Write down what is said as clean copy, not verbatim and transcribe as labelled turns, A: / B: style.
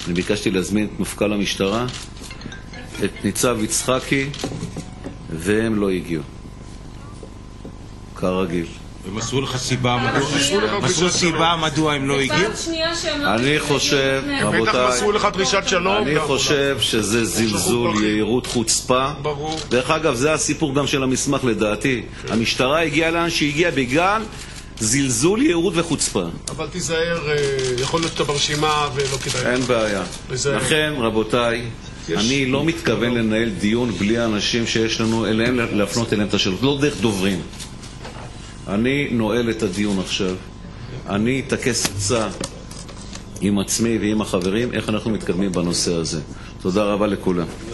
A: אני ביקשתי להזמין את מפכ"ל המשטרה, את ניצב יצחקי, והם לא הגיעו. כרגיל.
B: ומסרו לך סיבה מדוע הם לא הגיעו?
A: אני חושב, רבותיי,
C: מסרו לך דרישת שלום.
A: אני חושב שזה זלזול, יהירות, חוצפה. דרך אגב, זה הסיפור גם של המסמך לדעתי. המשטרה הגיעה לאן שהגיעה בגלל זלזול, יהירות וחוצפה.
C: אבל תיזהר, יכול להיות שאתה ברשימה ולא כדאי.
A: אין בעיה. לכן, רבותיי, אני לא מתכוון לנהל דיון בלי האנשים שיש לנו אליהם, להפנות אליהם את השאלות, לא דרך דוברים. אני נועל את הדיון עכשיו. אני אתעקש עצה עם עצמי ועם החברים איך אנחנו מתקדמים בנושא הזה. תודה רבה לכולם.